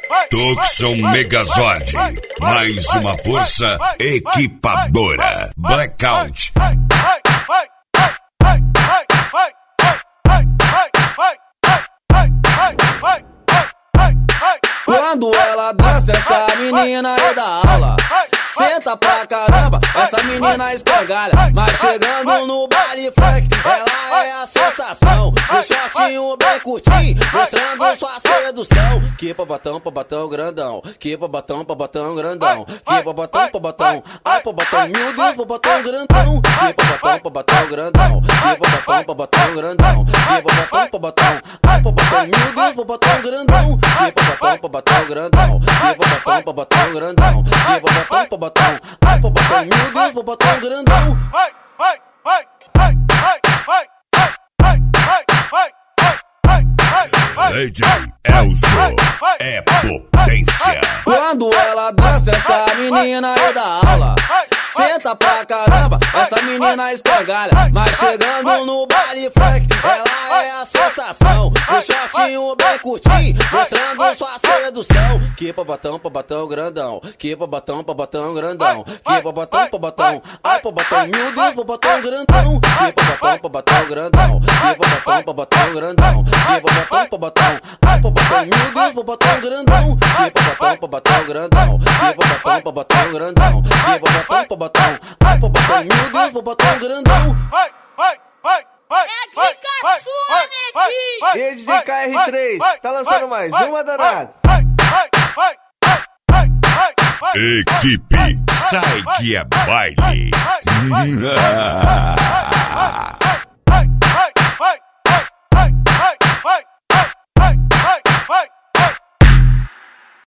Tucson Megazord, mais uma força equipadora. Blackout. Quando ela dança, essa menina é da aula. Senta pra caramba, essa menina escangalha. Mas chegando no baile funk, ela é a sensação. O shortinho bem curtinho, mostrando sua sedução. Que pra batão grandão. Que pra batão grandão. Que pra batão, ai pra batão, meu Deus, pra batão grandão. Que pra batão grandão. Que pra batão grandão. Que pra batão, ai pra batão, meu Deus, pra batão grandão. Que pra batão grandão. Que pra batão grandão. Que pra batão, ai pra batão, meu Deus, pra batão grandão. DJ Elzo é potência. Quando ela dança, essa menina é da aula. Senta pra caramba, essa menina escangalha. Mas chegando no baile funk, ela é a sensação. O shortinho bem curtinho, mostrando sua sedução. Que pra batão grandão. Que pra batão grandão. Que pra batão, ai pra batão, meu Deus, pra batão grandão. Que pra batão grandão. Que pra batão grandão. Que pra batão, ai pra batão, meu Deus, pra batão grandão. Que pra batão grandão. Que pra batão grandão. Que pra batão, ai pra batão, meu Deus, pra batão grandão. É aqui sua, neguinho. E aí, DJ KR3, tá lançando mais uma, danada? Equipe, sai que é baile.